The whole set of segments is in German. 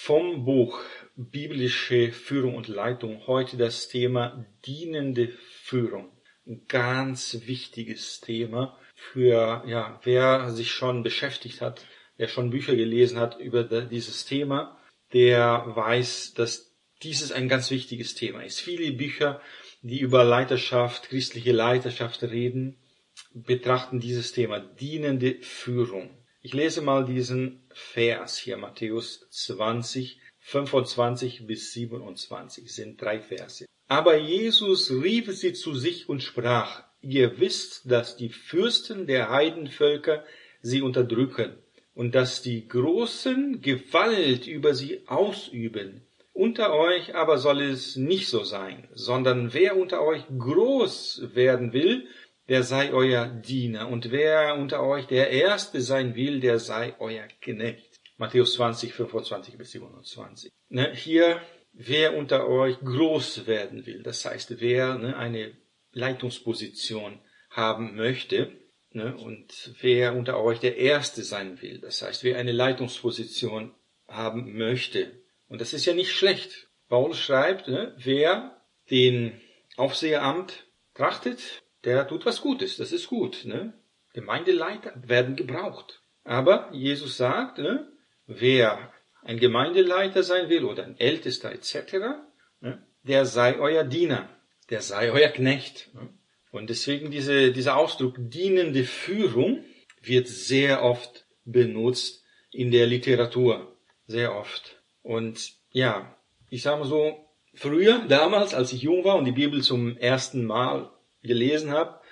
Vom Buch Biblische Führung und Leitung heute das Thema dienende Führung. Ein ganz wichtiges Thema für, wer sich schon beschäftigt hat, wer schon Bücher gelesen hat über dieses Thema, der weiß, dass dieses ein ganz wichtiges Thema ist. Viele Bücher, die über Leiterschaft, christliche Leiterschaft reden, betrachten dieses Thema, dienende Führung. Ich lese mal diesen Vers hier, Matthäus 20, 25 bis 27, sind 3 Verse. Aber Jesus rief sie zu sich und sprach, ihr wisst, dass die Fürsten der Heidenvölker sie unterdrücken und dass die Großen Gewalt über sie ausüben. Unter euch aber soll es nicht so sein, sondern wer unter euch groß werden will, der sei euer Diener, und wer unter euch der Erste sein will, der sei euer Knecht. Matthäus 20, 25 bis 27. Hier, wer unter euch groß werden will, das heißt, wer eine Leitungsposition haben möchte, und wer unter euch der Erste sein will, das heißt, wer eine Leitungsposition haben möchte. Und das ist ja nicht schlecht. Paulus schreibt, wer den Aufseheramt trachtet, der tut was Gutes, das ist gut. Gemeindeleiter werden gebraucht. Aber Jesus sagt, wer ein Gemeindeleiter sein will oder ein Ältester etc., der sei euer Diener, der sei euer Knecht. Und deswegen dieser Ausdruck dienende Führung wird sehr oft benutzt in der Literatur. Sehr oft. Und ich sage mal so, früher, damals, als ich jung war und die Bibel zum ersten Mal gelesen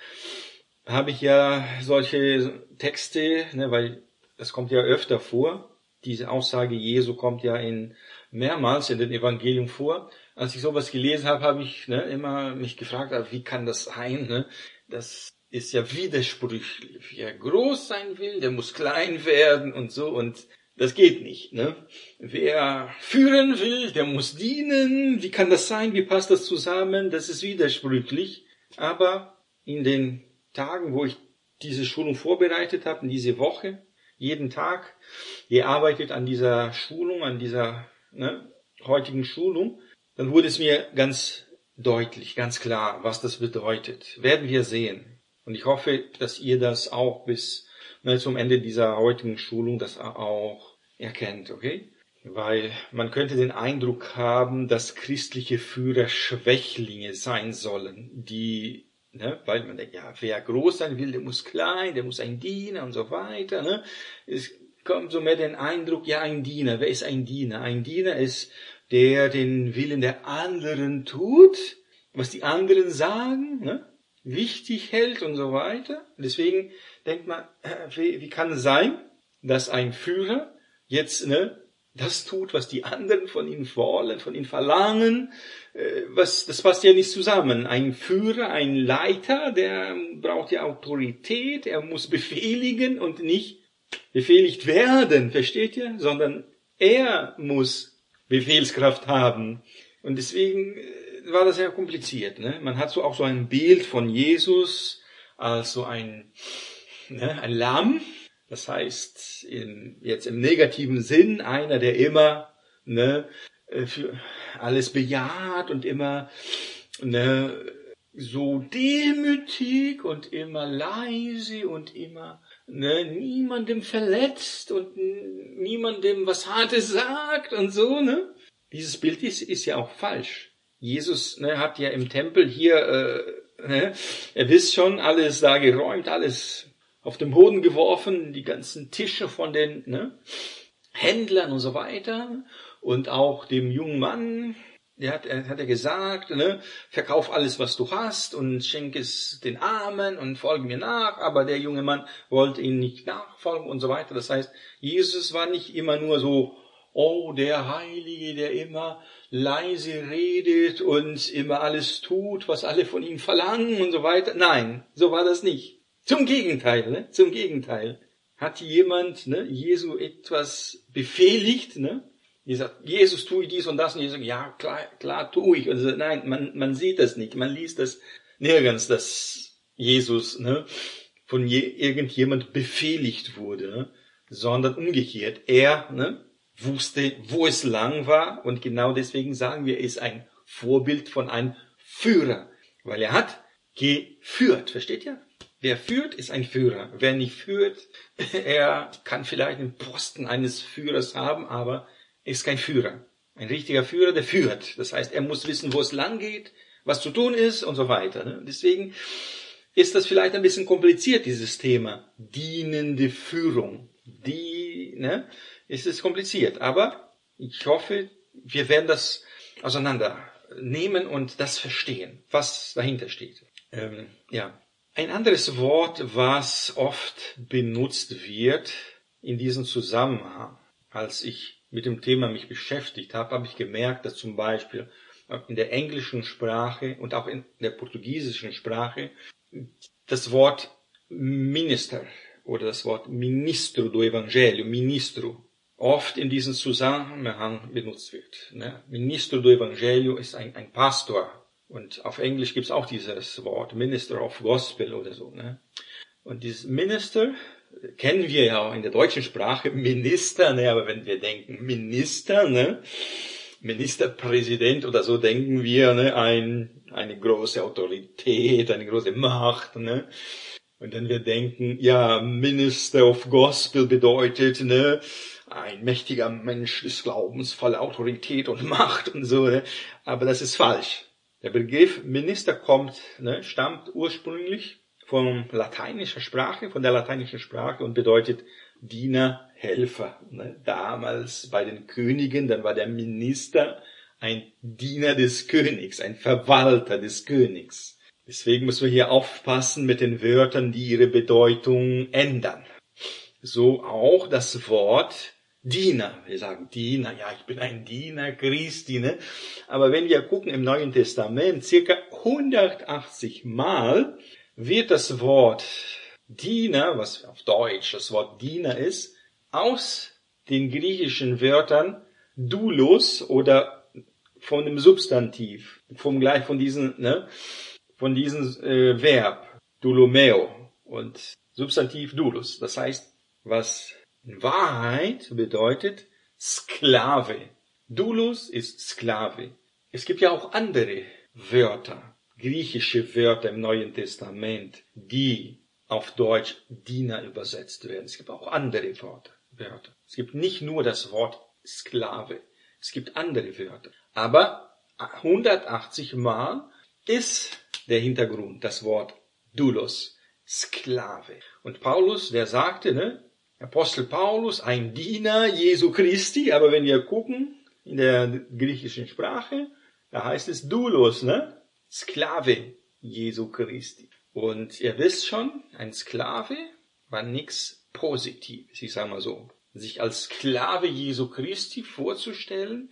habe ich ja solche Texte, weil das kommt ja öfter vor. Diese Aussage Jesu kommt ja mehrmals in den Evangelien vor. Als ich sowas gelesen habe, habe ich immer mich gefragt, wie kann das sein? Das ist ja widersprüchlich. Wer groß sein will, der muss klein werden und so, und das geht nicht. Wer führen will, der muss dienen. Wie kann das sein? Wie passt das zusammen? Das ist widersprüchlich. Aber in den Tagen, wo ich diese Schulung vorbereitet habe, in diese Woche, jeden Tag gearbeitet an dieser Schulung, an dieser heutigen Schulung, dann wurde es mir ganz deutlich, ganz klar, was das bedeutet. Werden wir sehen. Und ich hoffe, dass ihr das auch bis zum Ende dieser heutigen Schulung das auch erkennt, okay? Weil man könnte den Eindruck haben, dass christliche Führer Schwächlinge sein sollen, die, weil man denkt, wer groß sein will, der muss klein, der muss ein Diener und so weiter. Es kommt so mehr den Eindruck, ein Diener. Wer ist ein Diener? Ein Diener ist, der den Willen der anderen tut, was die anderen sagen, wichtig hält und so weiter. Deswegen denkt man, wie kann es sein, dass ein Führer jetzt das tut, was die anderen von ihm wollen, von ihm verlangen? Das passt ja nicht zusammen. Ein Führer, ein Leiter, der braucht ja Autorität, er muss befehligen und nicht befehligt werden, versteht ihr? Sondern er muss Befehlskraft haben. Und deswegen war das sehr kompliziert. Man hat auch so ein Bild von Jesus als so ein Lamm. Das heißt, jetzt im negativen Sinn, einer, der immer für alles bejaht und immer so demütig und immer leise und immer niemandem verletzt und niemandem was Hartes sagt und so. Dieses Bild ist ja auch falsch. Jesus hat ja im Tempel hier, ihr wisst schon, alles da geräumt, alles auf den Boden geworfen, die ganzen Tische von den Händlern und so weiter. Und auch dem jungen Mann, hat er gesagt, verkauf alles, was du hast und schenk es den Armen und folge mir nach. Aber der junge Mann wollte ihm nicht nachfolgen und so weiter. Das heißt, Jesus war nicht immer nur so, der Heilige, der immer leise redet und immer alles tut, was alle von ihm verlangen und so weiter. Nein, so war das nicht. Zum Gegenteil, zum Gegenteil. Hat jemand, Jesu etwas befehligt, gesagt, Jesus, tue dies und das, und Jesus sagt, klar tue ich. Also, nein, man sieht das nicht, man liest das nirgends, dass Jesus, von irgendjemand befehligt wurde, sondern umgekehrt. Er, wusste, wo es lang war. Und genau deswegen sagen wir, er ist ein Vorbild von einem Führer. Weil er hat geführt. Versteht ihr? Wer führt, ist ein Führer. Wer nicht führt, er kann vielleicht den Posten eines Führers haben, aber er ist kein Führer. Ein richtiger Führer, der führt. Das heißt, er muss wissen, wo es lang geht, was zu tun ist und so weiter. Deswegen ist das vielleicht ein bisschen kompliziert, dieses Thema. Dienende Führung. Es ist kompliziert. Aber ich hoffe, wir werden das auseinandernehmen und das verstehen, was dahinter steht. Ein anderes Wort, was oft benutzt wird in diesem Zusammenhang, als ich mit dem Thema mich beschäftigt habe, habe ich gemerkt, dass zum Beispiel in der englischen Sprache und auch in der portugiesischen Sprache das Wort Minister oder das Wort Ministro do Evangelho, Ministro, oft in diesem Zusammenhang benutzt wird. Ministro do Evangelho ist ein Pastor. Und auf Englisch gibt es auch dieses Wort, Minister of Gospel oder so. Und dieses Minister kennen wir ja auch in der deutschen Sprache, Minister, aber wenn wir denken Minister, Ministerpräsident oder so, denken wir eine große Autorität, eine große Macht. Und wenn wir denken, ja, Minister of Gospel bedeutet ein mächtiger Mensch des Glaubens, voller Autorität und Macht und so. Aber das ist falsch. Der Begriff Minister stammt ursprünglich von der lateinischen Sprache und bedeutet Diener, Helfer. Damals bei den Königen, dann war der Minister ein Diener des Königs, ein Verwalter des Königs. Deswegen müssen wir hier aufpassen mit den Wörtern, die ihre Bedeutung ändern. So auch das Wort Diener. Wir sagen Diener, ja, ich bin ein Diener Christi, Aber wenn wir gucken im Neuen Testament, circa 180 Mal wird das Wort Diener, was auf Deutsch das Wort Diener ist, aus den griechischen Wörtern doulos oder von dem Substantiv, von diesem Verb, doulomeo und Substantiv doulos. Das heißt, was in Wahrheit bedeutet Sklave. Doulos ist Sklave. Es gibt ja auch andere Wörter, griechische Wörter im Neuen Testament, die auf Deutsch Diener übersetzt werden. Es gibt auch andere Wörter. Es gibt nicht nur das Wort Sklave. Es gibt andere Wörter. Aber 180 Mal ist der Hintergrund das Wort Doulos, Sklave. Und Paulus, der sagte, Apostel Paulus, ein Diener Jesu Christi, aber wenn wir gucken in der griechischen Sprache, da heißt es Doulos, Sklave Jesu Christi. Und ihr wisst schon, ein Sklave war nichts Positives, ich sage mal so. Sich als Sklave Jesu Christi vorzustellen,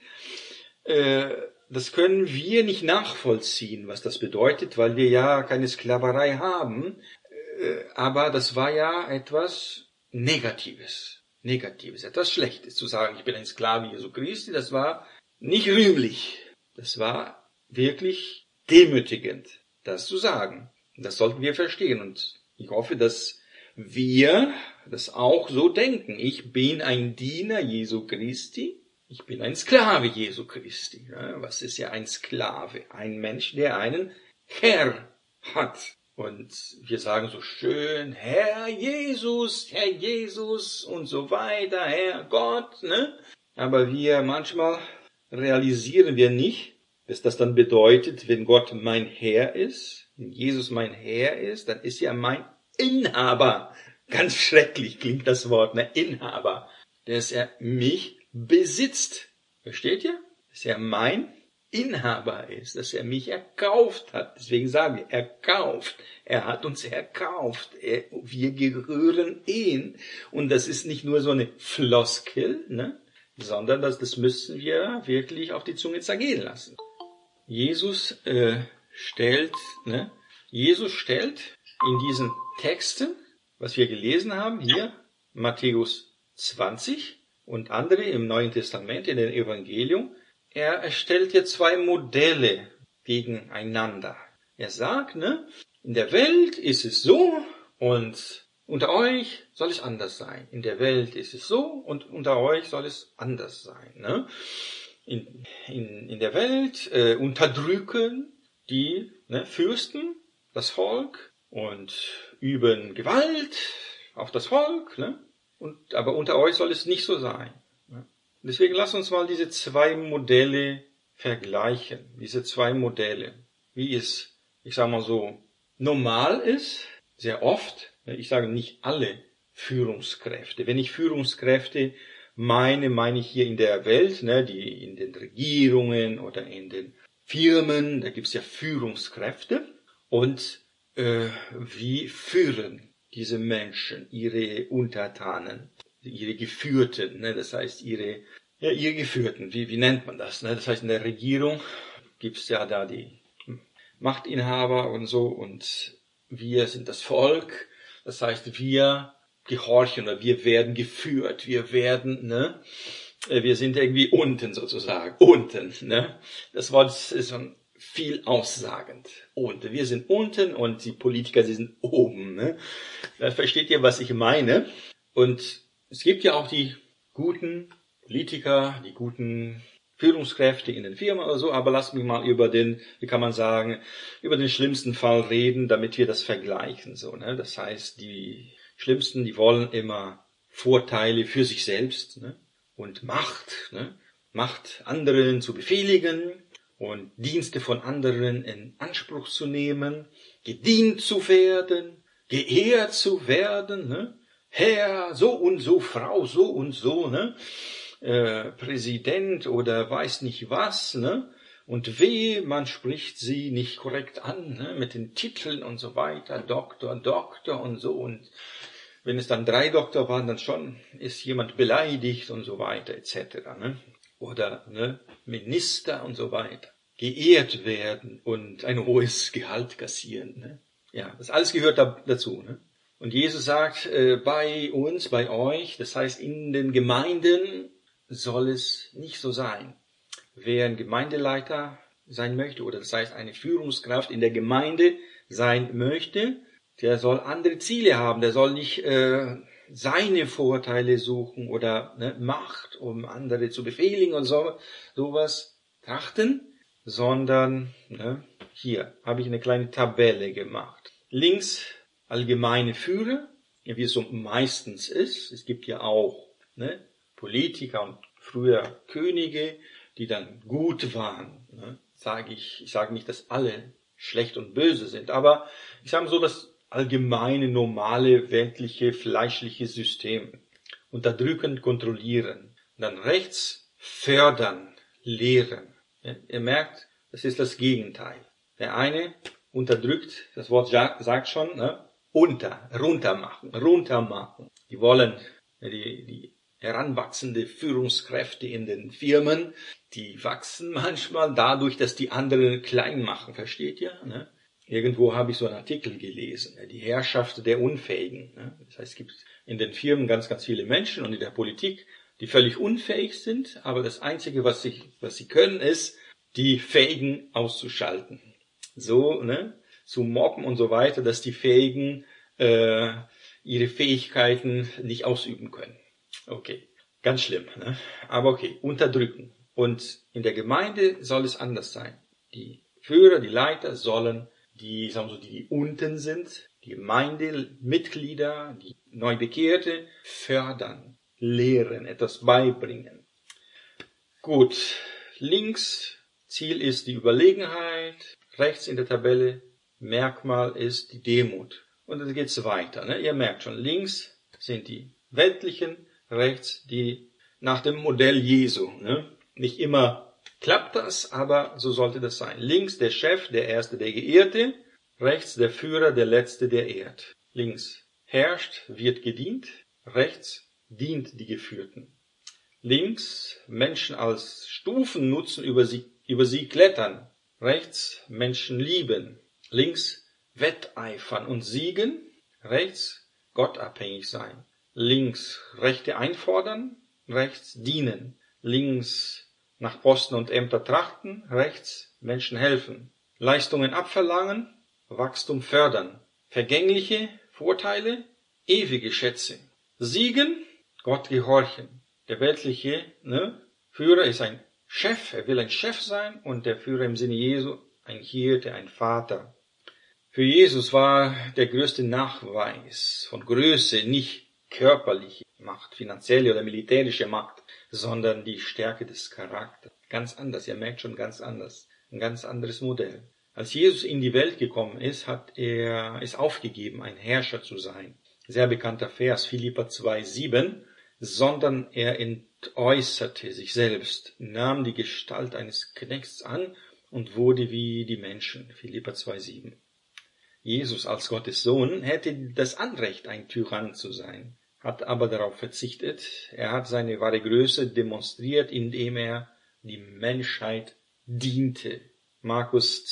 das können wir nicht nachvollziehen, was das bedeutet, weil wir ja keine Sklaverei haben. Aber das war ja etwas Negatives, etwas Schlechtes. Zu sagen, ich bin ein Sklave Jesu Christi, das war nicht rühmlich. Das war wirklich demütigend, das zu sagen. Das sollten wir verstehen. Und ich hoffe, dass wir das auch so denken. Ich bin ein Diener Jesu Christi. Ich bin ein Sklave Jesu Christi. Was ist ja ein Sklave? Ein Mensch, der einen Herr hat. Und wir sagen so schön, Herr Jesus und so weiter, Herr Gott, Aber manchmal realisieren wir nicht, was das dann bedeutet, wenn Gott mein Herr ist, wenn Jesus mein Herr ist, dann ist er mein Inhaber. Ganz schrecklich klingt das Wort, Inhaber. Dass er mich besitzt. Versteht ihr? Dass er mein Inhaber ist, dass er mich erkauft hat. Deswegen sagen wir, erkauft. Er hat uns erkauft. Wir gehören ihm. Und das ist nicht nur so eine Floskel, sondern das müssen wir wirklich auf die Zunge zergehen lassen. Jesus stellt in diesen Texten, was wir gelesen haben, hier Matthäus 20 und andere im Neuen Testament, in den Evangelium, er stellt hier zwei Modelle gegeneinander. Er sagt, in der Welt ist es so und unter euch soll es anders sein. In der Welt ist es so und unter euch soll es anders sein. Ne? In der Welt unterdrücken die Fürsten das Volk und üben Gewalt auf das Volk. Ne? Aber unter euch soll es nicht so sein. Ne? Deswegen lasst uns mal diese zwei Modelle vergleichen. Diese zwei Modelle. Wie es, ich sage mal so, normal ist, sehr oft, ich sage nicht alle Führungskräfte. Wenn ich Führungskräfte meine ich hier in der Welt, die in den Regierungen oder in den Firmen, da gibt's ja Führungskräfte. Und wie führen diese Menschen ihre Untertanen, ihre Geführten, das heißt ihre Geführten, wie nennt man das? Das heißt, in der Regierung gibt's ja da die Machtinhaber und so und wir sind das Volk. Das heißt, wir gehorchen oder wir werden geführt. Wir sind irgendwie unten sozusagen. Unten, Das Wort ist schon viel aussagend. Unten. Wir sind unten und die Politiker, sie sind oben, Da versteht ihr, was ich meine? Und es gibt ja auch die guten Politiker, die guten Führungskräfte in den Firmen oder so, aber lasst mich mal über den schlimmsten Fall reden, damit wir das vergleichen, Das heißt, die Schlimmsten, die wollen immer Vorteile für sich selbst, und Macht anderen zu befehligen und Dienste von anderen in Anspruch zu nehmen, gedient zu werden, geehrt zu werden, Herr, so und so, Frau, so und so, Präsident oder weiß nicht was, Und wehe, man spricht sie nicht korrekt an, mit den Titeln und so weiter, Doktor und so. Und wenn es dann 3 Doktor waren, dann schon ist jemand beleidigt und so weiter, etc. Oder Minister und so weiter. Geehrt werden und ein hohes Gehalt kassieren. Ja, das alles gehört dazu. Und Jesus sagt, bei uns, bei euch, das heißt in den Gemeinden, soll es nicht so sein. Wer ein Gemeindeleiter sein möchte, oder das heißt eine Führungskraft in der Gemeinde sein möchte, der soll andere Ziele haben. Der soll nicht seine Vorteile suchen oder Macht, um andere zu befehligen und sowas trachten, sondern hier habe ich eine kleine Tabelle gemacht. Links allgemeine Führer, wie es so meistens ist. Es gibt ja auch Politiker und früher Könige, die dann gut waren. Ich sage nicht, dass alle schlecht und böse sind, aber ich sage so das allgemeine, normale, weltliche, fleischliche System. Unterdrücken, kontrollieren. Und dann rechts fördern, lehren. Ja, ihr merkt, das ist das Gegenteil. Der eine unterdrückt, das Wort sagt schon, runter machen. Die wollen die heranwachsende Führungskräfte in den Firmen, die wachsen manchmal dadurch, dass die anderen klein machen, versteht ihr? Irgendwo habe ich so einen Artikel gelesen, die Herrschaft der Unfähigen. Das heißt, es gibt in den Firmen ganz, ganz viele Menschen und in der Politik, die völlig unfähig sind, aber das Einzige, was sie können, ist, die Fähigen auszuschalten. So, zu mobben und so weiter, dass die Fähigen ihre Fähigkeiten nicht ausüben können. Okay, ganz schlimm, aber okay, unterdrücken. Und in der Gemeinde soll es anders sein. Die Führer, die Leiter sollen die unten sind, die Gemeindemitglieder, die Neubekehrte fördern, lehren, etwas beibringen. Gut, links Ziel ist die Überlegenheit, rechts in der Tabelle Merkmal ist die Demut. Und dann geht's weiter. Ihr merkt schon, links sind die weltlichen, rechts die nach dem Modell Jesu. Nicht immer klappt das, aber so sollte das sein. Links der Chef, der Erste, der Geehrte. Rechts der Führer, der Letzte, der ehrt. Links herrscht, wird gedient. Rechts dient die Geführten. Links Menschen als Stufen nutzen, über sie klettern. Rechts Menschen lieben. Links wetteifern und siegen. Rechts gottabhängig sein. Links Rechte einfordern. Rechts dienen. Links nach Posten und Ämter trachten. Rechts Menschen helfen. Leistungen abverlangen. Wachstum fördern. Vergängliche Vorteile. ewige Schätze. Siegen, Gott gehorchen. Der weltliche Führer ist ein Chef, er will ein Chef sein, und der Führer im Sinne Jesu ein Hirte, ein Vater. Für Jesus war der größte Nachweis von Größe nicht körperliche Macht, finanzielle oder militärische Macht, sondern die Stärke des Charakters. Ganz anders, ihr merkt schon, ganz anders. Ein ganz anderes Modell. Als Jesus in die Welt gekommen ist, hat er es aufgegeben, ein Herrscher zu sein. Sehr bekannter Vers, Philipper 2,7, sondern er entäußerte sich selbst, nahm die Gestalt eines Knechts an und wurde wie die Menschen. Philipper 2,7. Jesus als Gottes Sohn hätte das Anrecht, ein Tyrann zu sein, hat aber darauf verzichtet. Er hat seine wahre Größe demonstriert, indem er die Menschheit diente. Markus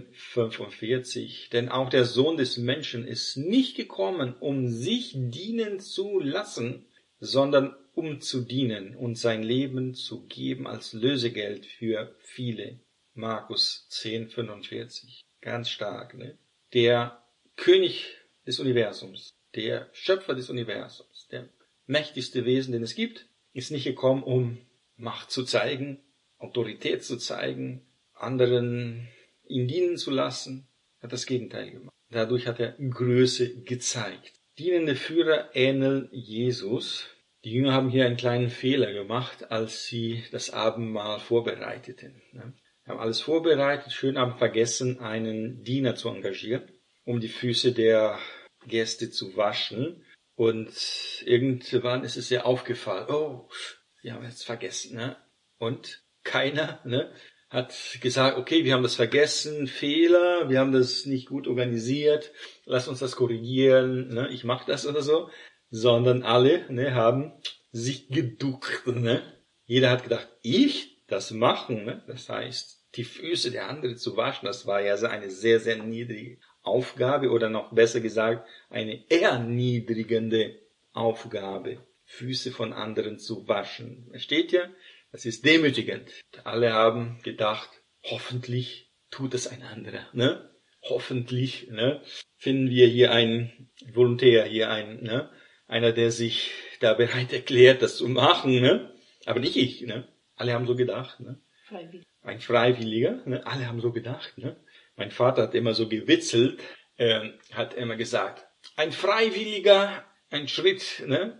10,45. Denn auch der Sohn des Menschen ist nicht gekommen, um sich dienen zu lassen, sondern um zu dienen und sein Leben zu geben als Lösegeld für viele. Markus 10,45. Ganz stark, ne? Der König des Universums, der Schöpfer des Universums, der mächtigste Wesen, den es gibt, ist nicht gekommen, um Macht zu zeigen, Autorität zu zeigen, anderen ihn dienen zu lassen, hat das Gegenteil gemacht. Dadurch hat er Größe gezeigt. Dienende Führer ähneln Jesus. Die Jünger haben hier einen kleinen Fehler gemacht, als sie das Abendmahl vorbereiteten. Sie haben alles vorbereitet, schön haben vergessen, einen Diener zu engagieren, um die Füße der Gäste zu waschen. Und irgendwann ist es ihr aufgefallen, oh, wir haben jetzt vergessen. Und keiner hat gesagt, okay, wir haben das vergessen, Fehler, wir haben das nicht gut organisiert, lass uns das korrigieren, ich mache das oder so, sondern alle haben sich geduckt. Jeder hat gedacht, ich das machen, das heißt, die Füße der anderen zu waschen, das war ja eine sehr, sehr niedrige Aufgabe, oder noch besser gesagt, eine erniedrigende Aufgabe, Füße von anderen zu waschen. Versteht ihr? Das ist demütigend. Alle haben gedacht, hoffentlich tut es ein anderer. Hoffentlich finden wir hier einen Volontär, hier einen, einer, der sich da bereit erklärt, das zu machen. Aber nicht ich. Alle haben so gedacht. Freiwillig. Ein Freiwilliger. Alle haben so gedacht. Mein Vater hat immer so gewitzelt, hat immer gesagt, ein Freiwilliger, ein Schritt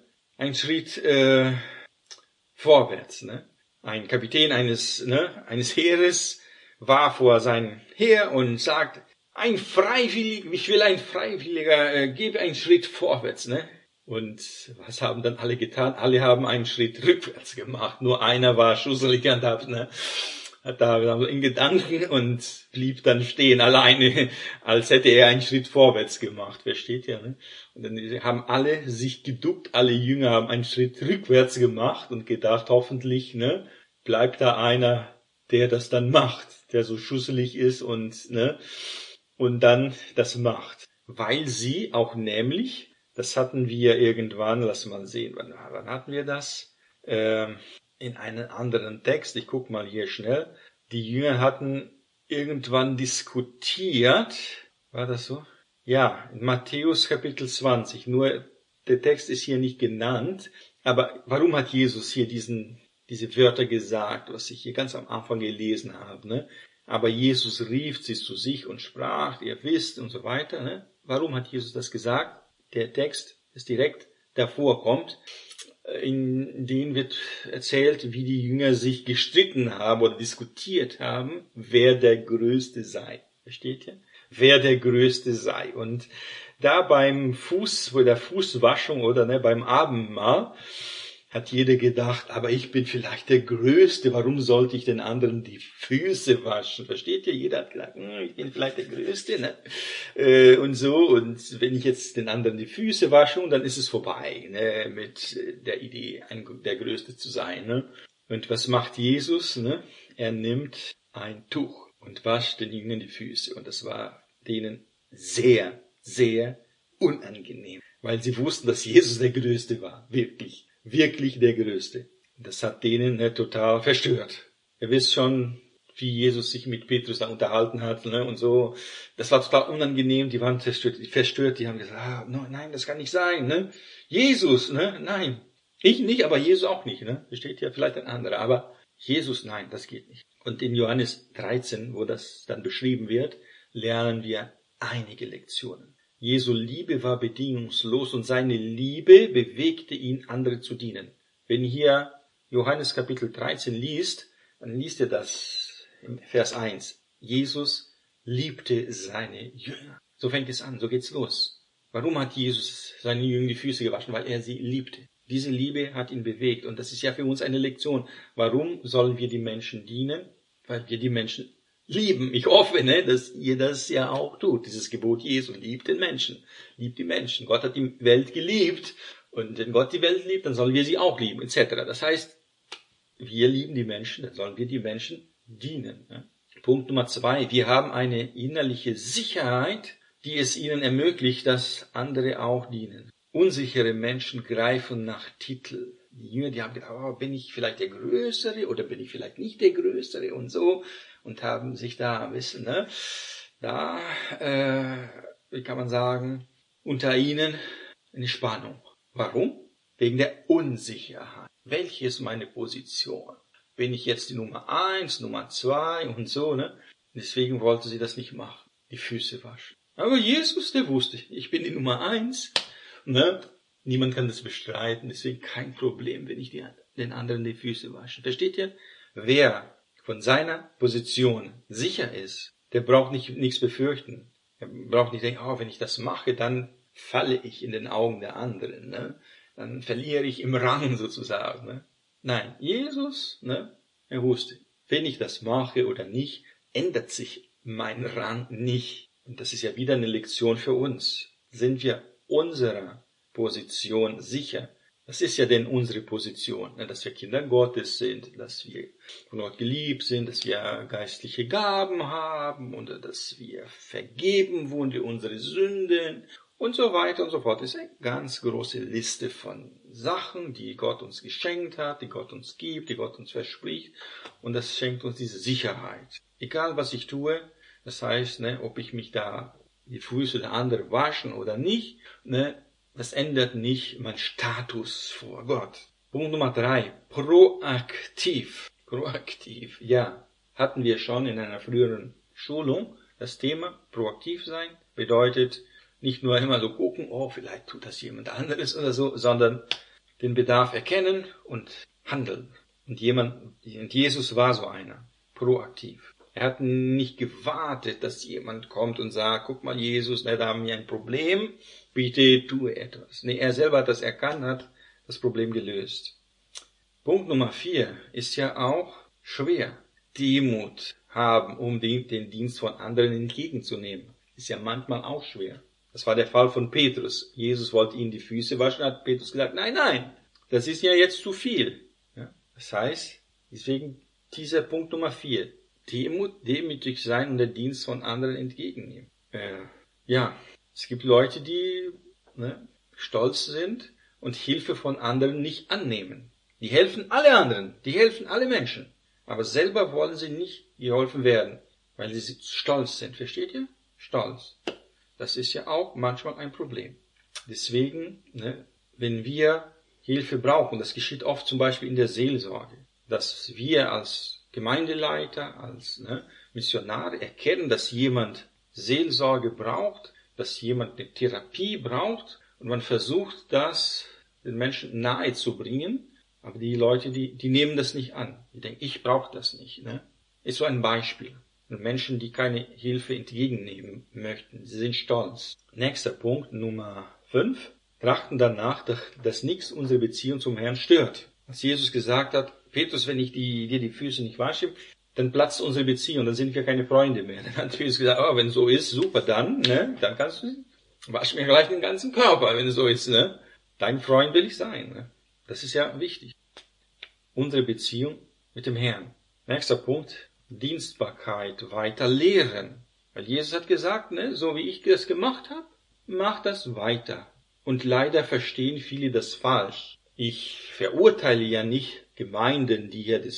vorwärts. Ein Kapitän eines Heeres war vor seinem Heer und sagt, ich will ein Freiwilliger, gebe einen Schritt vorwärts. Und was haben dann alle getan? Alle haben einen Schritt rückwärts gemacht. Nur einer war schusselig und hat da in Gedanken und blieb dann stehen, alleine, als hätte er einen Schritt vorwärts gemacht. Versteht ihr? Und dann haben alle sich geduckt, alle Jünger haben einen Schritt rückwärts gemacht und gedacht, hoffentlich bleibt da einer, der das dann macht, der so schusselig ist und dann das macht. Weil sie auch nämlich, das hatten wir irgendwann, lass mal sehen, wann hatten wir das? In einem anderen Text, ich guck mal hier schnell, die Jünger hatten irgendwann diskutiert, war das so? Ja, in Matthäus Kapitel 20, nur der Text ist hier nicht genannt, aber warum hat Jesus hier diese Wörter gesagt, was ich hier ganz am Anfang gelesen habe, Aber Jesus rief sie zu sich und sprach, ihr wisst und so weiter, Warum hat Jesus das gesagt? Der Text ist direkt davor kommt, in denen wird erzählt, wie die Jünger sich gestritten haben oder diskutiert haben, wer der Größte sei. Versteht ihr? Wer der Größte sei. Und da bei der Fußwaschung oder beim Abendmahl hat jeder gedacht, aber ich bin vielleicht der Größte, warum sollte ich den anderen die Füße waschen? Versteht ihr? Jeder hat gedacht, ich bin vielleicht der Größte, und so, und wenn ich jetzt den anderen die Füße wasche, dann ist es vorbei, mit der Idee, der Größte zu sein, Und was macht Jesus, Er nimmt ein Tuch und wascht den Jüngern die Füße, und das war denen sehr, sehr unangenehm, weil sie wussten, dass Jesus der Größte war, wirklich der Größte. Das hat denen total verstört. Ihr wisst schon, wie Jesus sich mit Petrus da unterhalten hat, ne, und so. Das war total unangenehm, die waren verstört, die haben gesagt, nein, das kann nicht sein, ne. Jesus, ne, nein. Ich nicht, aber Jesus auch nicht, ne. Da steht ja vielleicht ein anderer, aber Jesus, nein, das geht nicht. Und in Johannes 13, wo das dann beschrieben wird, lernen wir einige Lektionen. Jesu Liebe war bedingungslos und seine Liebe bewegte ihn, andere zu dienen. Wenn hier Johannes Kapitel 13 liest, dann liest er das im Vers 1. Jesus liebte seine Jünger. So fängt es an, so geht's los. Warum hat Jesus seinen Jüngern die Füße gewaschen? Weil er sie liebte. Diese Liebe hat ihn bewegt und das ist ja für uns eine Lektion. Warum sollen wir die Menschen dienen? Weil wir die Menschen lieben. Ich hoffe, dass ihr das ja auch tut. Dieses Gebot Jesu, liebt den Menschen, liebt die Menschen. Gott hat die Welt geliebt und wenn Gott die Welt liebt, dann sollen wir sie auch lieben, etc. Das heißt, wir lieben die Menschen, dann sollen wir die Menschen dienen. Punkt Nummer 2. Wir haben eine innerliche Sicherheit, die es ihnen ermöglicht, dass andere auch dienen. Unsichere Menschen greifen nach Titel. Die Jünger, die haben gedacht, bin ich vielleicht der Größere oder bin ich vielleicht nicht der Größere und so. Und haben sich da wie kann man sagen, unter ihnen eine Spannung. Warum? Wegen der Unsicherheit. Welche ist meine Position? Bin ich jetzt die Nummer 1, Nummer 2 und so, ne? Deswegen wollte sie das nicht machen, die Füße waschen. Aber Jesus, der wusste, ich bin die Nummer 1, ne? Niemand kann das bestreiten, deswegen kein Problem, wenn ich den anderen die Füße wasche. Versteht ihr? Wer von seiner Position sicher ist, der braucht nichts befürchten. Er braucht nicht denken, wenn ich das mache, dann falle ich in den Augen der anderen, ne? Dann verliere ich im Rang sozusagen, ne? Nein, Jesus, ne? Er wusste, wenn ich das mache oder nicht, ändert sich mein Rang nicht. Und das ist ja wieder eine Lektion für uns. Sind wir unserer Position sicher? Das ist ja denn unsere Position, dass wir Kinder Gottes sind, dass wir von Gott geliebt sind, dass wir geistliche Gaben haben und dass wir vergeben wurden, unsere Sünden und so weiter und so fort. Das ist eine ganz große Liste von Sachen, die Gott uns geschenkt hat, die Gott uns gibt, die Gott uns verspricht und das schenkt uns diese Sicherheit. Egal was ich tue, das heißt, ob ich mich da die Füße der anderen waschen oder nicht, das ändert nicht meinen Status vor Gott. Punkt Nummer 3. Proaktiv. Proaktiv, ja. Hatten wir schon in einer früheren Schulung. Das Thema proaktiv sein bedeutet nicht nur immer so gucken, vielleicht tut das jemand anderes oder so, sondern den Bedarf erkennen und handeln. Und Jesus war so einer. Proaktiv. Er hat nicht gewartet, dass jemand kommt und sagt, guck mal Jesus, da haben wir ein Problem, bitte tue etwas. Nee, er selber hat das erkannt, hat das Problem gelöst. Punkt Nummer 4 ist ja auch schwer. Demut haben, um den Dienst von anderen entgegenzunehmen. Ist ja manchmal auch schwer. Das war der Fall von Petrus. Jesus wollte ihm die Füße waschen, hat Petrus gesagt, nein, das ist ja jetzt zu viel. Ja, das heißt, deswegen dieser Punkt Nummer 4. Demütig sein und den Dienst von anderen entgegennehmen. Es gibt Leute, die stolz sind und Hilfe von anderen nicht annehmen. Die helfen alle anderen, die helfen alle Menschen. Aber selber wollen sie nicht geholfen werden, weil sie stolz sind. Versteht ihr? Stolz. Das ist ja auch manchmal ein Problem. Deswegen, wenn wir Hilfe brauchen, das geschieht oft zum Beispiel in der Seelsorge, dass wir als Gemeindeleiter, als Missionare erkennen, dass jemand Seelsorge braucht, dass jemand eine Therapie braucht und man versucht, das den Menschen nahe zu bringen, aber die Leute, die nehmen das nicht an. Die denken, ich brauche das nicht. Ist so ein Beispiel. Und Menschen, die keine Hilfe entgegennehmen möchten, sie sind stolz. Nächster Punkt, Nummer 5. Trachten danach, dass nichts unsere Beziehung zum Herrn stört. Als Jesus gesagt hat, Petrus, wenn ich dir die Füße nicht wasche, dann platzt unsere Beziehung, dann sind wir keine Freunde mehr. Dann hat Petrus gesagt, wenn so ist, super, dann kannst du, wasch mir gleich den ganzen Körper, wenn es so ist, Dein Freund will ich sein, Das ist ja wichtig. Unsere Beziehung mit dem Herrn. Nächster Punkt, Dienstbarkeit weiter lehren. Weil Jesus hat gesagt, so wie ich das gemacht habe, mach das weiter. Und leider verstehen viele das falsch. Ich verurteile ja nicht Gemeinden, die ja das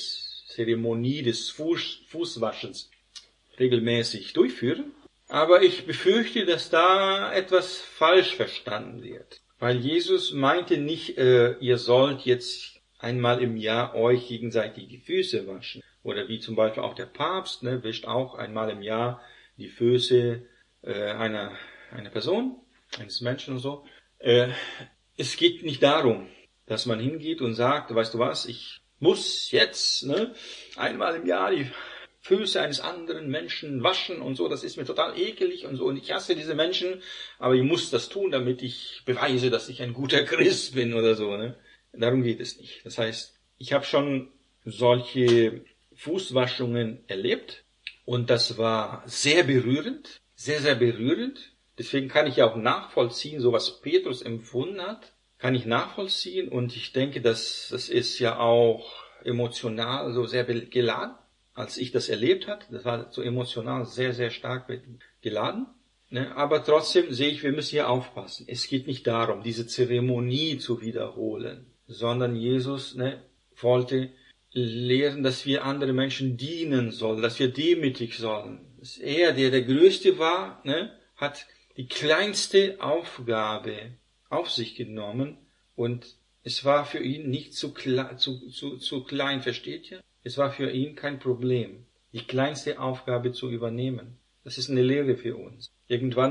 Zeremonie des Fußwaschens regelmäßig durchführen. Aber ich befürchte, dass da etwas falsch verstanden wird. Weil Jesus meinte nicht, ihr sollt jetzt einmal im Jahr euch gegenseitig die Füße waschen. Oder wie zum Beispiel auch der Papst, wischt auch einmal im Jahr die Füße einer Person, eines Menschen und so. Es geht nicht darum, dass man hingeht und sagt, weißt du was, ich muss jetzt einmal im Jahr die Füße eines anderen Menschen waschen und so, das ist mir total ekelig und so, und ich hasse diese Menschen, aber ich muss das tun, damit ich beweise, dass ich ein guter Christ bin oder so. Darum geht es nicht. Das heißt, ich habe schon solche Fußwaschungen erlebt und das war sehr berührend, sehr, sehr berührend. Deswegen kann ich ja auch nachvollziehen, so was Petrus empfunden hat, kann ich nachvollziehen, und ich denke, das ist ja auch emotional so sehr geladen. Als ich das erlebt habe, das war so emotional sehr, sehr stark geladen. Aber trotzdem sehe ich, wir müssen hier aufpassen. Es geht nicht darum, diese Zeremonie zu wiederholen, sondern Jesus wollte lehren, dass wir andere Menschen dienen sollen, dass wir demütig sollen. Dass er, der Größte war, hat die kleinste Aufgabe auf sich genommen, und es war für ihn nicht zu klein, versteht ihr? Es war für ihn kein Problem, die kleinste Aufgabe zu übernehmen. Das ist eine Lehre für uns. Irgendwann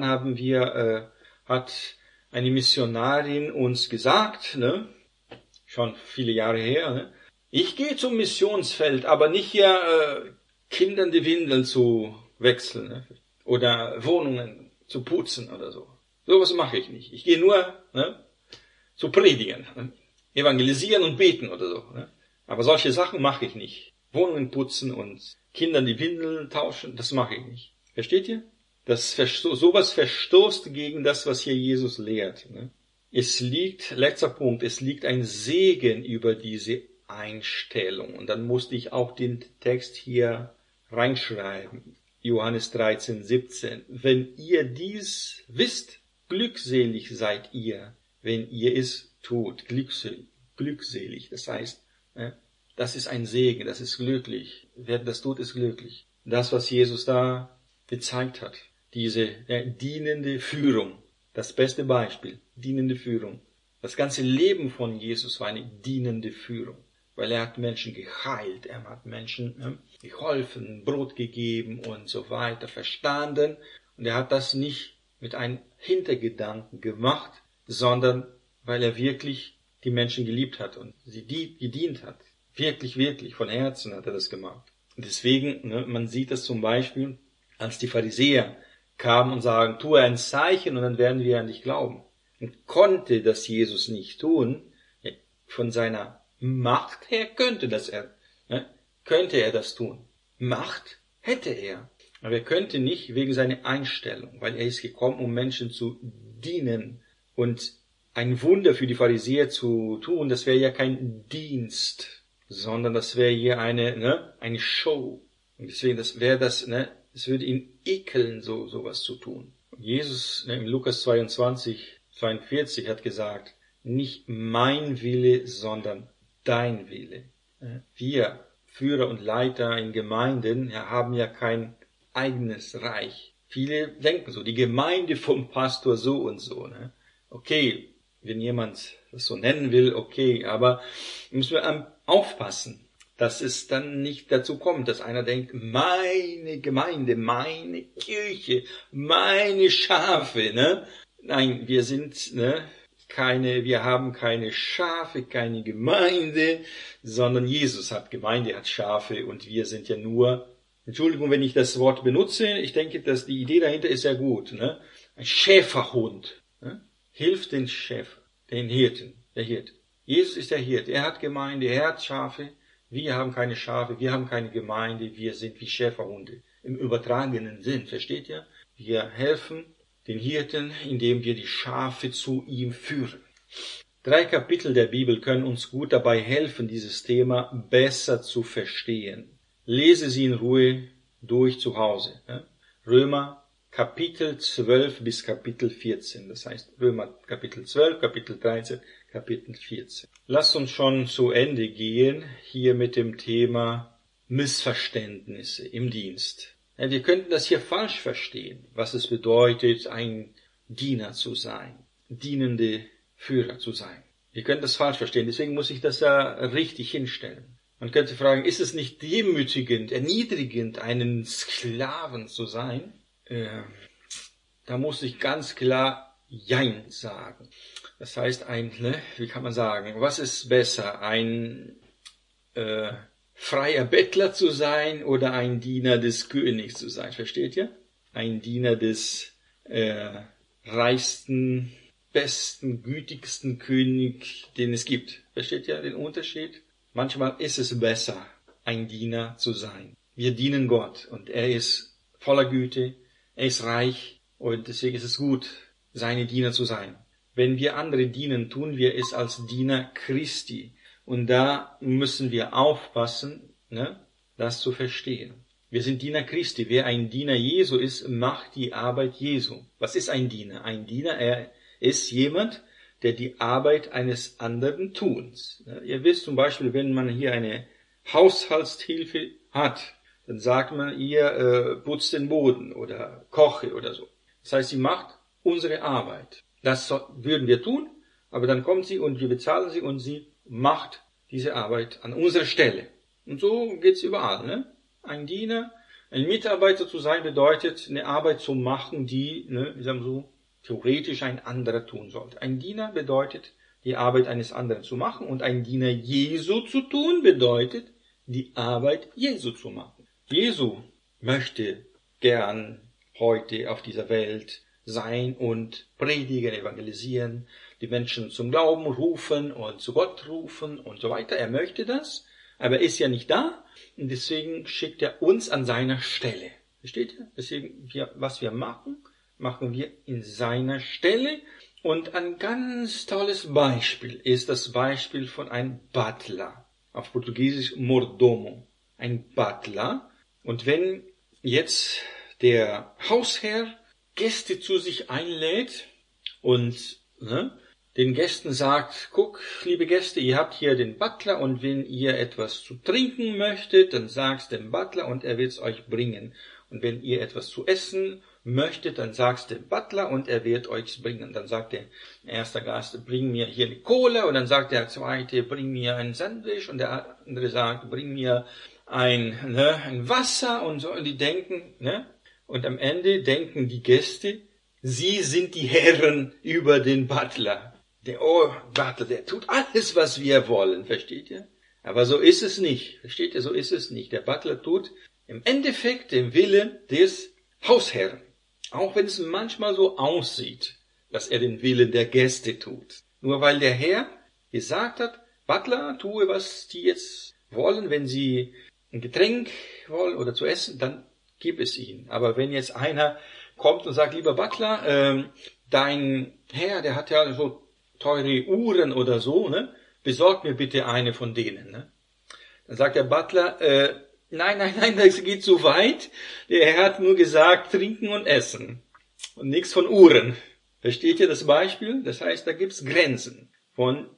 hat eine Missionarin uns gesagt, schon viele Jahre her, ich gehe zum Missionsfeld, aber nicht hier Kindern die Windeln zu wechseln, oder Wohnungen zu putzen oder so. Sowas mache ich nicht. Ich gehe nur zu predigen, evangelisieren und beten oder so. Aber solche Sachen mache ich nicht. Wohnungen putzen und Kindern die Windeln tauschen, das mache ich nicht. Versteht ihr? Sowas verstoßt gegen das, was hier Jesus lehrt. Letzter Punkt, es liegt ein Segen über diese Einstellung. Und dann musste ich auch den Text hier reinschreiben. Johannes 13, 17. Wenn ihr dies wisst, glückselig seid ihr, wenn ihr es tut. Glückselig. Das heißt, das ist ein Segen, das ist glücklich. Wer das tut, ist glücklich. Das, was Jesus da gezeigt hat, diese dienende Führung, das beste Beispiel, dienende Führung. Das ganze Leben von Jesus war eine dienende Führung, weil er hat Menschen geheilt, er hat Menschen geholfen, Brot gegeben und so weiter, verstanden. Und er hat das nicht mit einem Hintergedanken gemacht, sondern weil er wirklich die Menschen geliebt hat und sie gedient hat. Wirklich, wirklich, von Herzen hat er das gemacht. Und deswegen, man sieht das zum Beispiel, als die Pharisäer kamen und sagen, tue ein Zeichen und dann werden wir an dich glauben. Und konnte das Jesus nicht tun, von seiner Macht her könnte er das tun. Macht hätte er. Aber er könnte nicht wegen seiner Einstellung, weil er ist gekommen, um Menschen zu dienen. Und ein Wunder für die Pharisäer zu tun, das wäre ja kein Dienst, sondern das wäre hier eine Show. Und deswegen, es würde ihn ekeln, sowas zu tun. Und Jesus, in Lukas 22, 42 hat gesagt, nicht mein Wille, sondern dein Wille. Wir, Führer und Leiter in Gemeinden, haben ja kein eigenes Reich. Viele denken so, die Gemeinde vom Pastor so und so. Okay, wenn jemand das so nennen will, okay, aber müssen wir aufpassen, dass es dann nicht dazu kommt, dass einer denkt, meine Gemeinde, meine Kirche, meine Schafe, Nein, wir sind, wir haben keine Schafe, keine Gemeinde, sondern Jesus hat Gemeinde, hat Schafe, und wir sind ja nur, Entschuldigung, wenn ich das Wort benutze, ich denke, dass die Idee dahinter ist ja gut, Ein Schäferhund, hilft den Schäfer, den Hirten, der Hirte. Jesus ist der Hirte, er hat Gemeinde, er hat Schafe, wir haben keine Schafe, wir haben keine Gemeinde, wir sind wie Schäferhunde. Im übertragenen Sinn, versteht ihr? Wir helfen den Hirten, indem wir die Schafe zu ihm führen. 3 Kapitel der Bibel können uns gut dabei helfen, dieses Thema besser zu verstehen. Lese sie in Ruhe durch zu Hause. Römer Kapitel 12 bis Kapitel 14. Das heißt Römer Kapitel 12, Kapitel 13, Kapitel 14. Lasst uns schon zu Ende gehen hier mit dem Thema Missverständnisse im Dienst. Ja, wir könnten das hier falsch verstehen, was es bedeutet, ein Diener zu sein, dienende Führer zu sein. Wir können das falsch verstehen, deswegen muss ich das da richtig hinstellen. Man könnte fragen, ist es nicht demütigend, erniedrigend, einen Sklaven zu sein? Da muss ich ganz klar Jein sagen. Das heißt, wie kann man sagen, was ist besser, ein freier Bettler zu sein oder ein Diener des Königs zu sein? Versteht ihr? Ein Diener des reichsten, besten, gütigsten König, den es gibt. Versteht ihr den Unterschied? Manchmal ist es besser, ein Diener zu sein. Wir dienen Gott und er ist voller Güte, er ist reich und deswegen ist es gut, seine Diener zu sein. Wenn wir andere dienen, tun wir es als Diener Christi. Und da müssen wir aufpassen, das zu verstehen. Wir sind Diener Christi. Wer ein Diener Jesu ist, macht die Arbeit Jesu. Was ist ein Diener? Ein Diener, er ist jemand, der die Arbeit eines anderen tut. Ihr wisst zum Beispiel, wenn man hier eine Haushaltshilfe hat, dann sagt man ihr, putzt den Boden oder koche oder so. Das heißt, sie macht unsere Arbeit. Das würden wir tun, aber dann kommt sie und wir bezahlen sie und sie macht diese Arbeit an unserer Stelle. Und so geht's überall. Ein Diener, ein Mitarbeiter zu sein, bedeutet, eine Arbeit zu machen, die, wie sagen wir so, theoretisch ein anderer tun sollte. Ein Diener bedeutet, die Arbeit eines anderen zu machen und ein Diener Jesu zu tun bedeutet, die Arbeit Jesu zu machen. Jesu möchte gern heute auf dieser Welt sein und predigen, evangelisieren, die Menschen zum Glauben rufen und zu Gott rufen und so weiter. Er möchte das, aber er ist ja nicht da und deswegen schickt er uns an seiner Stelle. Versteht ihr? Deswegen, was wir machen, machen wir in seiner Stelle. Und ein ganz tolles Beispiel ist das Beispiel von einem Butler. Auf Portugiesisch Mordomo. Ein Butler. Und wenn jetzt der Hausherr Gäste zu sich einlädt und den Gästen sagt, guck, liebe Gäste, ihr habt hier den Butler und wenn ihr etwas zu trinken möchtet, dann sagt's dem Butler und er wird's euch bringen. Und wenn ihr etwas zu essen möchtet, dann sagt's dem Butler und er wird euch bringen. Dann sagt der erste Gast, bring mir hier eine Cola und dann sagt der zweite, bring mir ein Sandwich und der andere sagt, bring mir ein Wasser und so. Und die denken, und am Ende denken die Gäste, sie sind die Herren über den Butler. Der Butler, der tut alles, was wir wollen, versteht ihr? Aber so ist es nicht, versteht ihr? So ist es nicht. Der Butler tut im Endeffekt den Willen des Hausherrn. Auch wenn es manchmal so aussieht, dass er den Willen der Gäste tut. Nur weil der Herr gesagt hat, Butler, tue, was die jetzt wollen, wenn sie ein Getränk wollen oder zu essen, dann gib es ihnen. Aber wenn jetzt einer kommt und sagt, lieber Butler, dein Herr, der hat ja so teure Uhren oder so, besorg mir bitte eine von denen. Dann sagt der Butler, nein, das geht zu weit. Der Herr hat nur gesagt, trinken und essen. Und nichts von Uhren. Versteht ihr das Beispiel? Das heißt, da gibt's Grenzen. Von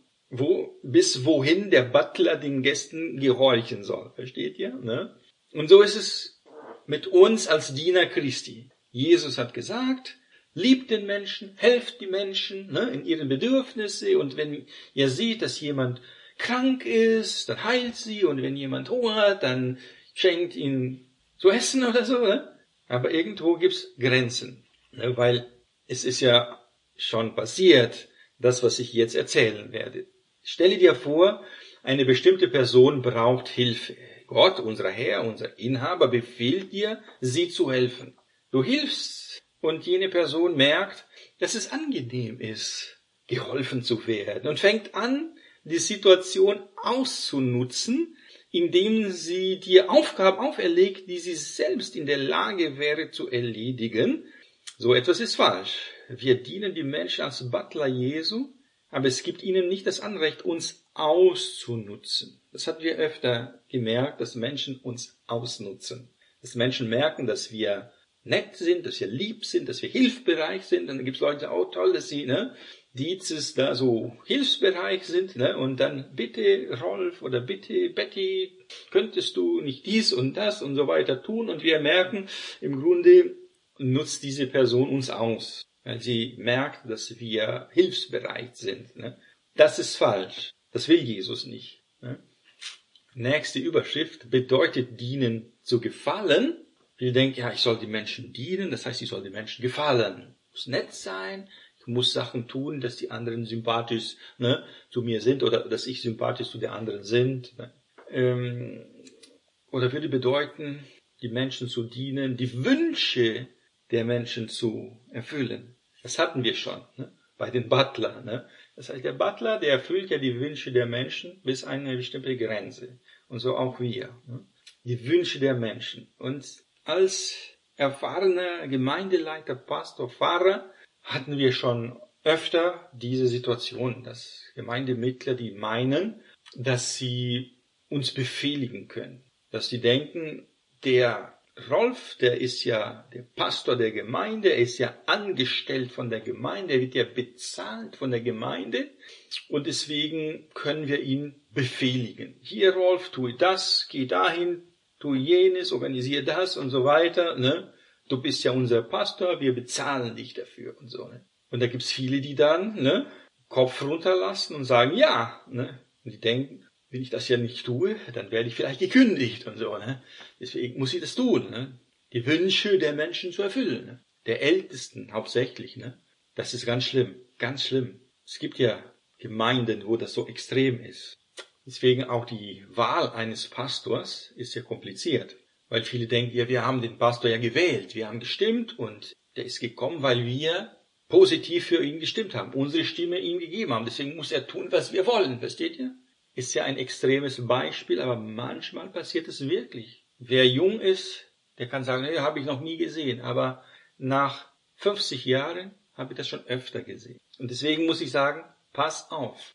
bis wohin der Butler den Gästen gehorchen soll. Versteht ihr? Und so ist es mit uns als Diener Christi. Jesus hat gesagt, liebt den Menschen, helft die Menschen in ihren Bedürfnissen. Und wenn ihr seht, dass jemand krank ist, dann heilt sie. Und wenn jemand hungert, dann schenkt ihn zu essen oder so. Aber irgendwo gibt's Grenzen. Weil es ist ja schon passiert, das, was ich jetzt erzählen werde. Stelle dir vor, eine bestimmte Person braucht Hilfe. Gott, unser Herr, unser Inhaber, befiehlt dir, sie zu helfen. Du hilfst und jene Person merkt, dass es angenehm ist, geholfen zu werden und fängt an, die Situation auszunutzen, indem sie dir Aufgaben auferlegt, die sie selbst in der Lage wäre zu erledigen. So etwas ist falsch. Wir dienen die Menschen als Butler Jesu, aber es gibt ihnen nicht das Anrecht, uns auszunutzen. Das haben wir öfter gemerkt, dass Menschen uns ausnutzen. Dass Menschen merken, dass wir nett sind, dass wir lieb sind, dass wir hilfsbereit sind. Und dann gibt's Leute, auch toll, dass sie, Dizes da so hilfsbereit sind, und dann bitte Rolf oder bitte Betty, könntest du nicht dies und das und so weiter tun? Und wir merken, im Grunde nutzt diese Person uns aus, weil sie merkt, dass wir hilfsbereit sind. Das ist falsch. Das will Jesus nicht. Nächste Überschrift bedeutet dienen zu gefallen. Wir denken, ja, ich soll den Menschen dienen, das heißt, ich soll den Menschen gefallen. Muss nett sein, ich muss Sachen tun, dass die anderen sympathisch zu mir sind oder dass ich sympathisch zu den anderen sind. Oder würde bedeuten, die Menschen zu dienen, die Wünsche der Menschen zu erfüllen. Das hatten wir schon bei den Butler. Das heißt, der Butler, der erfüllt ja die Wünsche der Menschen bis an eine bestimmte Grenze. Und so auch wir. Die Wünsche der Menschen. Und als erfahrener Gemeindeleiter, Pastor, Pfarrer hatten wir schon öfter diese Situation, dass Gemeindemitglieder, die meinen, dass sie uns befehligen können. Dass sie denken, der Rolf, der ist ja der Pastor der Gemeinde, er ist ja angestellt von der Gemeinde, er wird ja bezahlt von der Gemeinde und deswegen können wir ihn befehligen. Hier, Rolf, tue das, geh dahin, tue jenes, organisiere das und so weiter. Du bist ja unser Pastor, wir bezahlen dich dafür und so. Und da gibt's viele, die dann Kopf runterlassen und sagen, ja. Und die denken, wenn ich das ja nicht tue, dann werde ich vielleicht gekündigt und so. Deswegen muss ich das tun. Die Wünsche der Menschen zu erfüllen. Der Ältesten hauptsächlich. Das ist ganz schlimm, ganz schlimm. Es gibt ja Gemeinden, wo das so extrem ist. Deswegen auch die Wahl eines Pastors ist ja kompliziert. Weil viele denken, ja, wir haben den Pastor ja gewählt, wir haben gestimmt und der ist gekommen, weil wir positiv für ihn gestimmt haben, unsere Stimme ihm gegeben haben. Deswegen muss er tun, was wir wollen, versteht ihr? Ist ja ein extremes Beispiel, aber manchmal passiert es wirklich. Wer jung ist, der kann sagen, nee, habe ich noch nie gesehen, aber nach 50 Jahren habe ich das schon öfter gesehen. Und deswegen muss ich sagen, pass auf,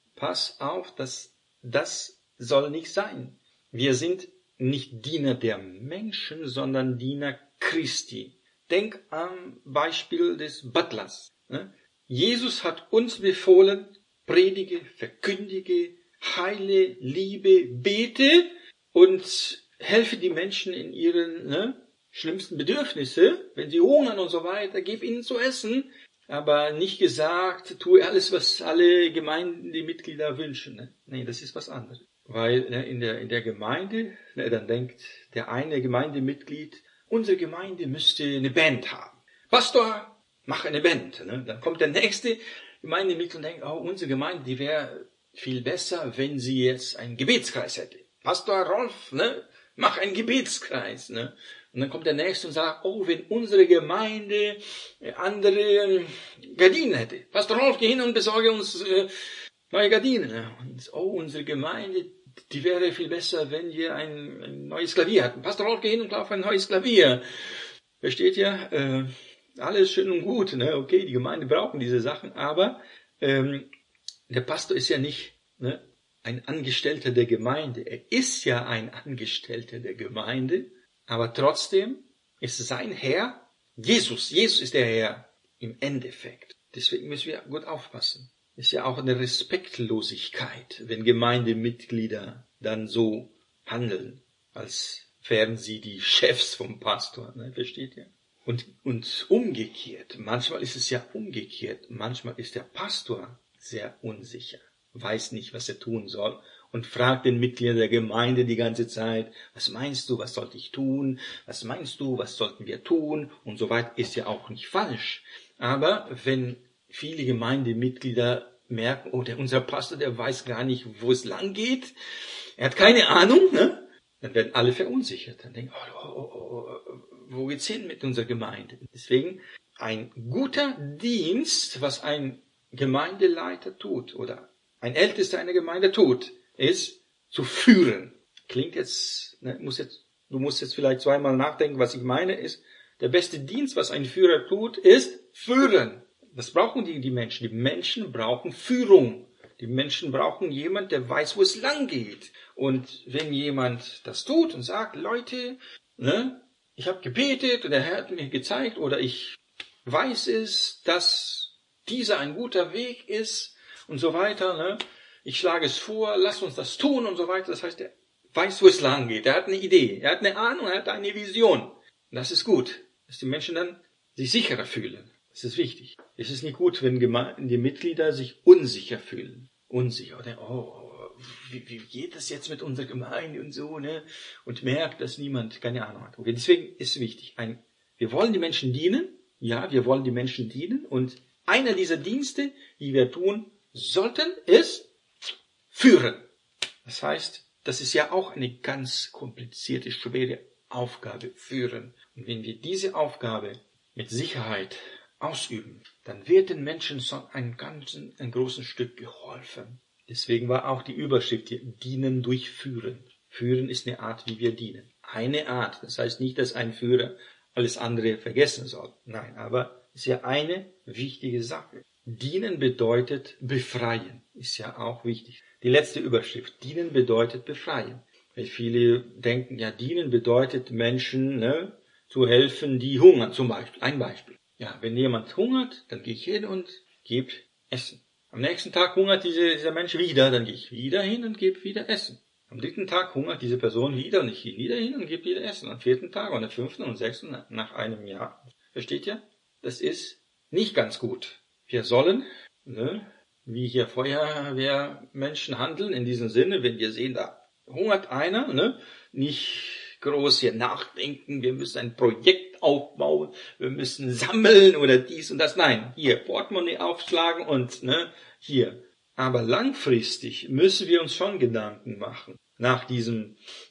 das soll nicht sein. Wir sind nicht Diener der Menschen, sondern Diener Christi. Denk am Beispiel des Butlers. Jesus hat uns befohlen, predige, verkündige, heile, liebe, bete und helfe die Menschen in ihren schlimmsten Bedürfnisse, wenn sie hungern und so weiter, gib ihnen zu essen, aber nicht gesagt, tue alles, was alle Gemeindemitglieder wünschen. Nee, das ist was anderes. Weil in der Gemeinde, dann denkt der eine Gemeindemitglied, unsere Gemeinde müsste eine Band haben. Pastor, mach eine Band. Dann kommt der nächste Gemeindemitglied und denkt, oh, unsere Gemeinde, die wäre viel besser, wenn sie jetzt einen Gebetskreis hätte. Pastor Rolf, mach einen Gebetskreis. Und dann kommt der nächste und sagt, oh, wenn unsere Gemeinde andere Gardinen hätte. Pastor Rolf, geh hin und besorge uns neue Gardinen. Und unsere Gemeinde, die wäre viel besser, wenn wir ein neues Klavier hatten. Pastor Rolf, geh hin und kauf ein neues Klavier. Versteht ihr? Alles schön und gut. Okay, die Gemeinde brauchen diese Sachen, aber der Pastor ist ja nicht ein Angestellter der Gemeinde. Er ist ja ein Angestellter der Gemeinde, aber trotzdem ist sein Herr Jesus. Jesus ist der Herr im Endeffekt. Deswegen müssen wir gut aufpassen. Ist ja auch eine Respektlosigkeit, wenn Gemeindemitglieder dann so handeln, als wären sie die Chefs vom Pastor. Versteht ihr? Und umgekehrt. Manchmal ist es ja umgekehrt. Manchmal ist der Pastor sehr unsicher, weiß nicht, was er tun soll und fragt den Mitgliedern der Gemeinde die ganze Zeit, was meinst du, was sollte ich tun? Was meinst du, was sollten wir tun? Und so weit ist ja auch nicht falsch. Aber wenn viele Gemeindemitglieder merken, oh, unser Pastor, der weiß gar nicht, wo es lang geht, er hat keine Ahnung, dann werden alle verunsichert. Dann denken, wo geht's hin mit unserer Gemeinde? Deswegen ein guter Dienst, was ein Gemeindeleiter tut oder ein Ältester einer Gemeinde tut, ist zu führen. Klingt jetzt, du musst jetzt vielleicht zweimal nachdenken, was ich meine, ist, der beste Dienst, was ein Führer tut, ist führen. Das brauchen die Menschen. Die Menschen brauchen Führung. Die Menschen brauchen jemand, der weiß, wo es lang geht. Und wenn jemand das tut und sagt, Leute, ich habe gebetet und der Herr hat mir gezeigt oder ich weiß es, dass dieser ein guter Weg ist und so weiter. Ne? Ich schlage es vor, lass uns das tun und so weiter. Das heißt, er weiß, wo es lang geht. Er hat eine Idee, er hat eine Ahnung, er hat eine Vision. Und das ist gut, dass die Menschen dann sich sicherer fühlen. Das ist wichtig. Es ist nicht gut, wenn die Mitglieder sich unsicher fühlen. Unsicher. Oder, wie geht das jetzt mit unserer Gemeinde und so, ne? Und merkt, dass niemand keine Ahnung hat. Okay, deswegen ist wichtig, wir wollen die Menschen dienen. Ja, wir wollen die Menschen dienen. Und einer dieser Dienste, die wir tun sollten, ist führen. Das heißt, das ist ja auch eine ganz komplizierte, schwere Aufgabe, führen. Und wenn wir diese Aufgabe mit Sicherheit ausüben, dann wird den Menschen schon ein großes Stück geholfen. Deswegen war auch die Überschrift hier, dienen durch führen. Führen ist eine Art, wie wir dienen. Eine Art. Das heißt nicht, dass ein Führer alles andere vergessen soll. Nein, aber ist ja eine wichtige Sache. Dienen bedeutet befreien. Ist ja auch wichtig. Die letzte Überschrift. Dienen bedeutet befreien. Weil viele denken, ja, dienen bedeutet Menschen, ne, zu helfen, die hungern. Zum Beispiel. Ein Beispiel. Ja, wenn jemand hungert, dann gehe ich hin und gebe Essen. Am nächsten Tag hungert dieser Mensch wieder, dann gehe ich wieder hin und gebe wieder Essen. Am dritten Tag hungert diese Person wieder und ich gehe wieder hin und gebe wieder Essen. Am vierten Tag und am fünften und sechsten nach einem Jahr. Versteht ihr? Das ist nicht ganz gut. Wir sollen, ne, wie hier Feuerwehrmenschen handeln, in diesem Sinne, wenn wir sehen, da hungert einer, ne, nicht groß hier nachdenken, wir müssen ein Projekt aufbauen, wir müssen sammeln oder dies und das. Nein, hier Portemonnaie aufschlagen und ne, hier. Aber langfristig müssen wir uns schon Gedanken machen nach dieser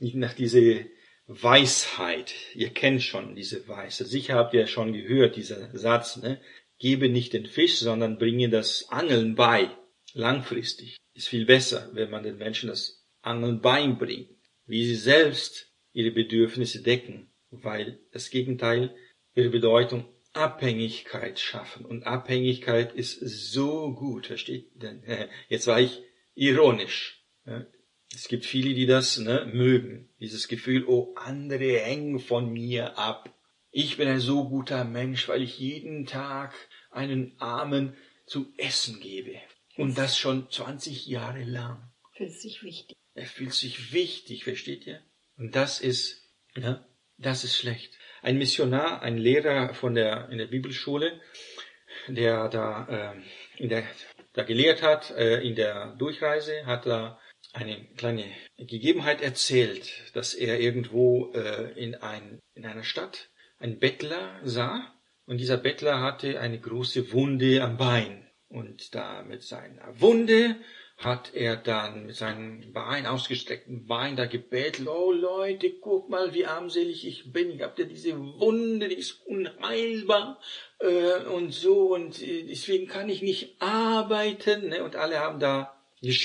Weisheit. Ihr kennt schon diese Weisheit. Sicher habt ihr schon gehört, dieser Satz, ne? Gebe nicht den Fisch, sondern bringe das Angeln bei. Langfristig ist viel besser, wenn man den Menschen das Angeln beibringt, wie sie selbst ihre Bedürfnisse decken, weil das Gegenteil ihre Bedeutung Abhängigkeit schaffen. Und Abhängigkeit ist so gut, versteht ihr? Jetzt war ich ironisch. Es gibt viele, die das mögen. Dieses Gefühl, oh, andere hängen von mir ab. Ich bin ein so guter Mensch, weil ich jeden Tag einen Armen zu essen gebe. Und das schon 20 Jahre lang. Fühlt sich wichtig. Er fühlt sich wichtig, versteht ihr? Und das ist schlecht. Ein Missionar, ein Lehrer in der Bibelschule, der da gelehrt hat, in der Durchreise, hat da eine kleine Gegebenheit erzählt, dass er irgendwo in einer Stadt einen Bettler sah, und dieser Bettler hatte eine große Wunde am Bein. Und da mit seiner Wunde hat er dann mit seinem ausgestreckten Bein da gebettelt, oh Leute, guck mal, wie armselig ich bin, ich habe ja diese Wunde, die ist unheilbar und so, und deswegen kann ich nicht arbeiten, ne? Und alle haben da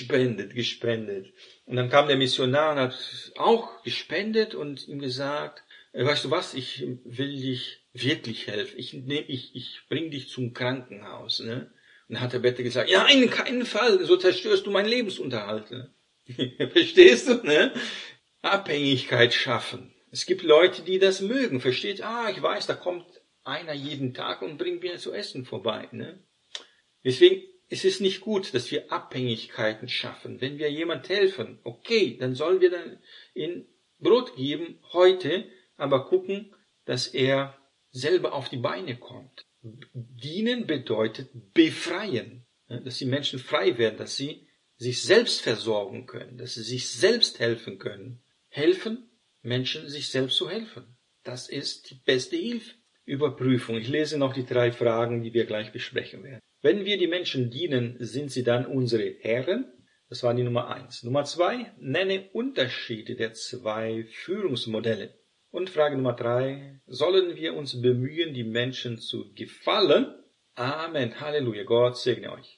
gespendet. Und dann kam der Missionar und hat auch gespendet und ihm gesagt, weißt du was, ich will dich wirklich helfen, ich bring dich zum Krankenhaus, ne? Und dann hat der Bettler gesagt, ja, in keinen Fall, so zerstörst du meinen Lebensunterhalt. Ne? Verstehst du, ne? Abhängigkeit schaffen. Es gibt Leute, die das mögen, versteht? Ich weiß, da kommt einer jeden Tag und bringt mir zu essen vorbei, ne? Deswegen ist es nicht gut, dass wir Abhängigkeiten schaffen. Wenn wir jemand helfen, okay, dann sollen wir dann ihm Brot geben heute, aber gucken, dass er selber auf die Beine kommt. Dienen bedeutet befreien, dass die Menschen frei werden, dass sie sich selbst versorgen können, dass sie sich selbst helfen können. Helfen, Menschen sich selbst zu helfen. Das ist die beste Hilfe. Überprüfung. Ich lese noch die 3 Fragen, die wir gleich besprechen werden. Wenn wir die Menschen dienen, sind sie dann unsere Herren? Das war die Nummer 1. Nummer 2, nenne Unterschiede der 2 Führungsmodelle. Und Frage Nummer 3, sollen wir uns bemühen, die Menschen zu gefallen? Amen. Halleluja. Gott segne euch.